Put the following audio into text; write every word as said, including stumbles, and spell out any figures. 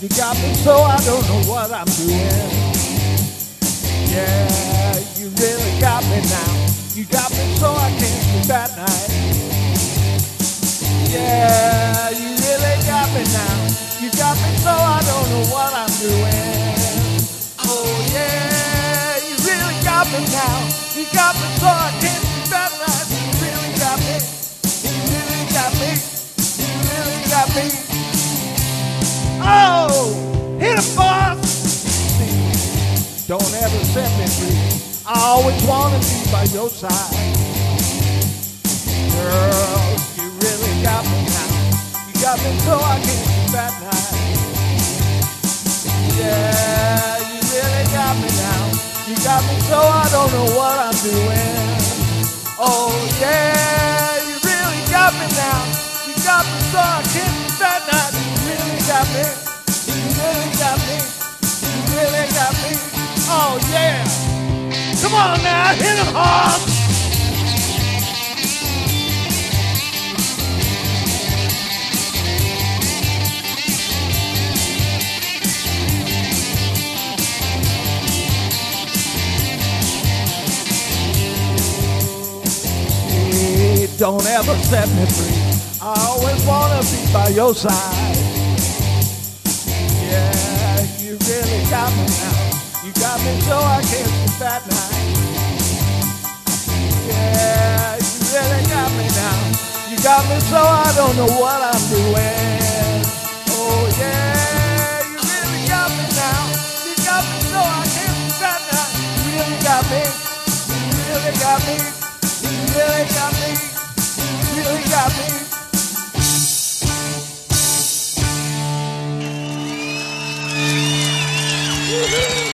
You got me so I don't know what I'm doing. Yeah, you really got me now. You got me so I can't sleep at night. Yeah, you really got me now. You got me so I don't know what I'm doing. Oh yeah, you really got me now. You got me so I can't sleep at night. You really got me. You really got me. You really got me. Oh, hit a boss. Don't ever set me free. I always wanna be by your side. Girl, you really got me now. You got me so I can't sleep at night. Yeah, you really got me now. You got me so I don't know what I'm doing. Oh yeah, you really got me now. You got me so I can't sleep at night. You really got me. You really got me. You really got me. Oh yeah. Come on now, hit him hard. Hey, don't ever set me free. I always wanna be by your side. Yeah, you really got me now. You got me so I can't sleep at night. Yeah, you really got me now. You got me so I don't know what I'm doing. Oh yeah, you really got me now. You got me so I can't sleep at night. You really got me. You really got me. You really got me. You really got me.